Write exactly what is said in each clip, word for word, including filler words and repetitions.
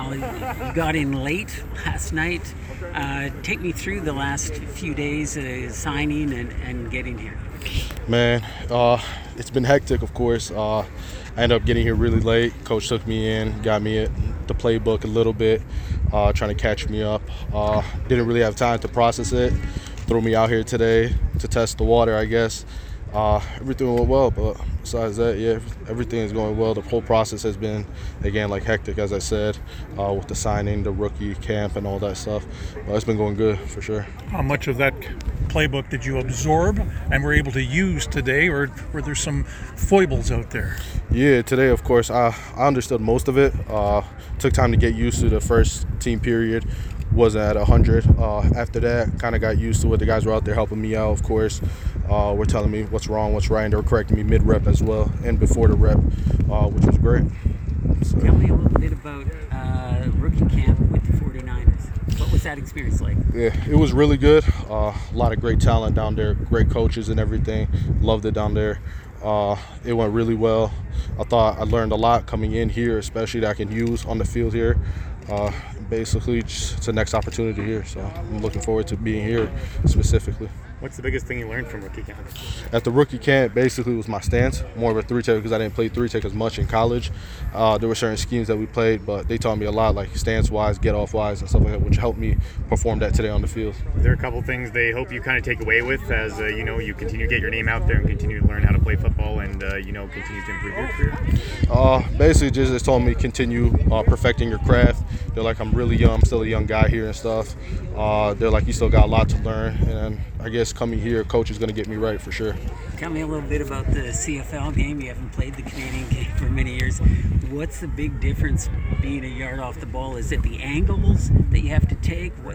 Cal. You got in late last night. Uh, take me through the last few days uh, signing and, and getting here. Man, uh, it's been hectic, of course. Uh, I ended up getting here really late. Coach took me in, got me the playbook a little bit, uh, trying to catch me up. Uh, didn't really have time to process it. Threw me out here today to test the water, I guess. Uh, everything went well, but besides that, yeah, everything is going well. The whole process has been, again, like hectic, as I said, uh, with the signing, the rookie camp, and all that stuff. But it's been going good for sure. How much of that playbook did you absorb and were able to use today, or were there some foibles out there? Yeah, today, of course, I, I understood most of it. Uh, took time to get used to the first team period. Wasn't at one hundred. Uh, after that, kind of got used to it. The guys were out there helping me out, of course. Uh, were telling me what's wrong, what's right, and they were correcting me mid-rep as well and before the rep, uh, which was great. So. Tell me a little bit about uh, rookie camp with the forty-niners. What was that experience like? Yeah, it was really good. Uh, a lot of great talent down there, great coaches and everything. Loved it down there. Uh, it went really well. I thought I learned a lot coming in here, especially that I can use on the field here. Uh, basically, just, it's the next opportunity here, so I'm looking forward to being here specifically. What's the biggest thing you learned from rookie camp? At the rookie camp, basically, was my stance, more of a three-tech because I didn't play three-tech as much in college. Uh, there were certain schemes that we played, but they taught me a lot, like stance-wise, get-off-wise, and stuff like that, which helped me perform that today on the field. Is there a couple things they hope you kind of take away with as uh, you know you continue to get your name out there and continue to learn how to play football and uh, you know continue to improve your career? Uh, basically, just, just told me continue uh, perfecting your craft. They're like, I'm really young, I'm still a young guy here and stuff. Uh, they're like, you still got a lot to learn, and I guess coming here, coach is going to get me right for sure. Tell me a little bit about the C F L game. You haven't played the Canadian game for many years. What's the big difference being a yard off the ball? Is it the angles that you have to take? What?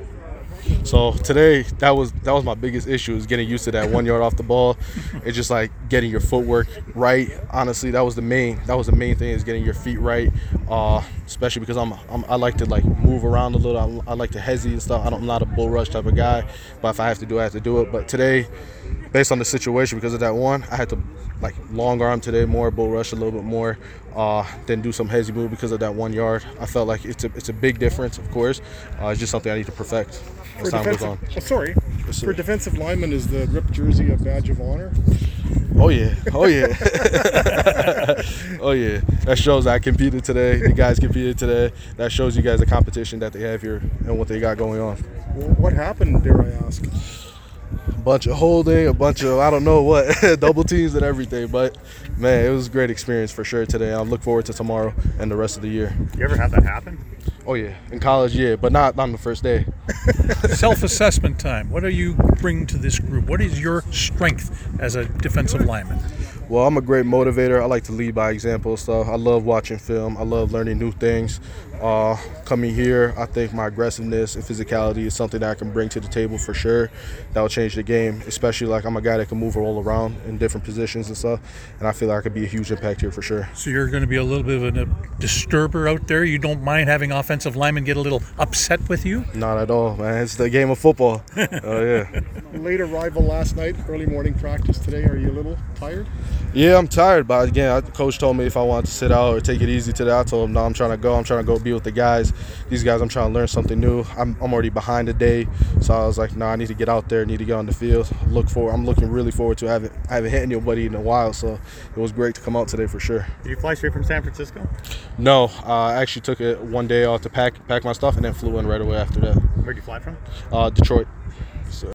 So today, that was that was my biggest issue, is getting used to that one yard off the ball. It's just like getting your footwork right. Honestly, that was the main that was the main thing, is getting your feet right. Uh, especially because I'm, I'm I like to like move around a little. I, I like to hezzy and stuff. I don't, I'm not a bull rush type of guy, but if I have to do it, I have to do it. But today, based on the situation, because of that one, I had to like long arm today more, bull rush a little bit more, uh, then do some hezzy move because of that one yard. I felt like it's a it's a big difference, of course. Uh, it's just something I need to perfect as time goes on. Oh, sorry. Yes, For defensive linemen, is the ripped jersey a badge of honor? Oh yeah, oh yeah, oh yeah. That shows I competed today. The guys competed today. That shows you guys the competition that they have here and what they got going on. Well, what happened, dare I ask? A bunch of holding, a bunch of I don't know what, double teams and everything. But man, it was a great experience for sure today. I look forward to tomorrow and the rest of the year. You ever have that happen? Oh yeah, in college, yeah, but not, not on the first day. Self-assessment time. What do you bring to this group? What is your strength as a defensive lineman? Well, I'm a great motivator. I like to lead by example. So I love watching film. I love learning new things. Uh, coming here, I think my aggressiveness and physicality is something that I can bring to the table for sure. That will change the game, especially like I'm a guy that can move all around in different positions and stuff. And I feel like I could be a huge impact here for sure. So you're going to be a little bit of a disturber out there? You don't mind having offensive linemen get a little upset with you? Not at all, man. It's the game of football. Oh, yeah. Late arrival last night, early morning practice today. Are you a little tired? Yeah, I'm tired, but again, the coach told me if I wanted to sit out or take it easy today. I told him, no, I'm trying to go. I'm trying to go be with the guys. These guys, I'm trying to learn something new. I'm, I'm already behind a day, so I was like, no, I need to get out there, need to get on the field. Look for, I'm looking really forward to it. I haven't, I haven't hit anybody in a while, so it was great to come out today for sure. Did you fly straight from San Francisco? No, uh, I actually took it one day off to pack pack my stuff and then flew in right away after that. Where'd you fly from? Uh, Detroit. So.